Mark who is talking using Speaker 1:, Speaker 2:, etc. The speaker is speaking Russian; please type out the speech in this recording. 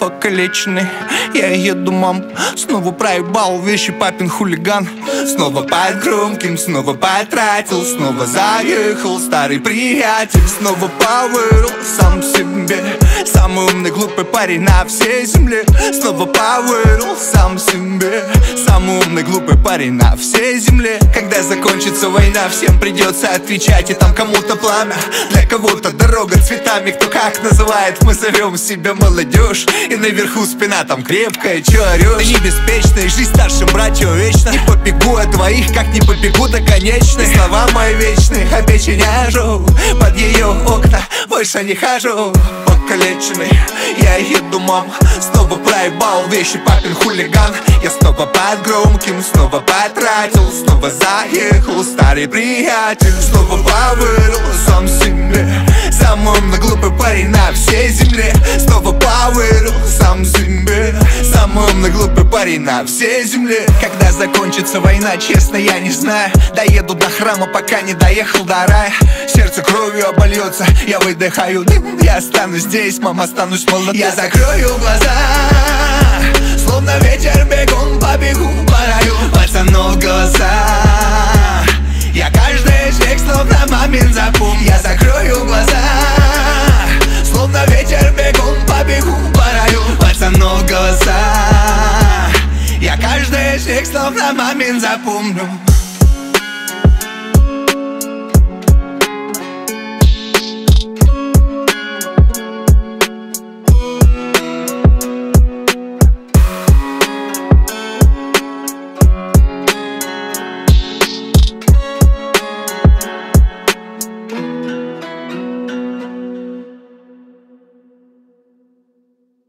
Speaker 1: покалеченный. Я еду, мам, снова проебал вещи папин хулиган. Снова под громким, снова потратил, снова заехал старый приятель. Снова повырыл сам себе, самый умный глупый парень на всей земле. Снова повырыл сам себе, самый умный глупый парень на всей земле. Когда закончится война, всем придется отвечать. И там кому-то пламя, для кого-то дорога цветами. Кто как называет, мы зовем себя молодежь. И наверху спина там крепкая, чё орёшь? Они беспечные, жизнь старшим братьям вечно. Не побегу от двоих, как не побегу до конечной. Слова мои вечные, обещаняжу, под ее окна больше не хожу. Покалеченный, я еду, мам, снова проебал вещи папин хулиган. Я снова под громким, снова потратил, снова заехал старый приятель. Снова повырыл сам себе, самый умный глупый парень на всей земле. Снова повырыл сам себе, самый умный глупый парень на всей земле. Когда закончится война, честно, я не знаю. Доеду до храма, пока не доехал до рая. Сердце кровью обольется, я выдыхаю дым. Я останусь здесь, мама, останусь молодым. Я закрою глаза, словно ветер бегун, побегу по раю. Пацанов голоса, я каждый шаг словно мамин запомню. Я закрою глаза, словно ветер бегун, побегу по раю. Пацанов голоса, я каждый шаг словно мамин запомню.